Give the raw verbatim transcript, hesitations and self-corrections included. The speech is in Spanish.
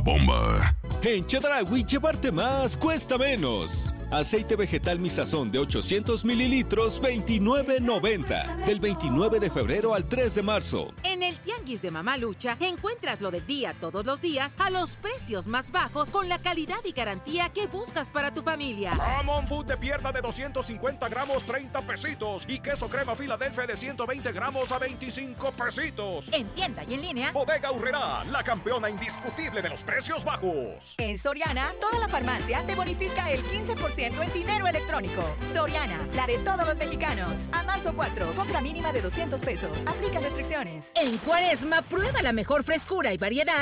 bomba. En Chedraui, llevarte más cuesta menos. Aceite vegetal Misazón de ochocientos mililitros, veintinueve noventa. Del veintinueve de febrero al tres de marzo. En el Tianguis de Mamalucha encuentras lo del día todos los días a los precios más bajos con la calidad y garantía que buscas para tu familia. Jamón Food de pierna de doscientos cincuenta gramos, treinta pesitos. Y queso crema Filadelfia de ciento veinte gramos a veinticinco pesitos. En tienda y en línea. Bodega Aurrerá, la campeona indiscutible de los precios bajos. En Soriana, toda la farmacia te bonifica el quince por ciento en dinero electrónico. Soriana, la de todos los mexicanos. A marzo cuatro, compra mínima de doscientos pesos. Aplica restricciones. En Cuaresma, prueba la mejor frescura y variedad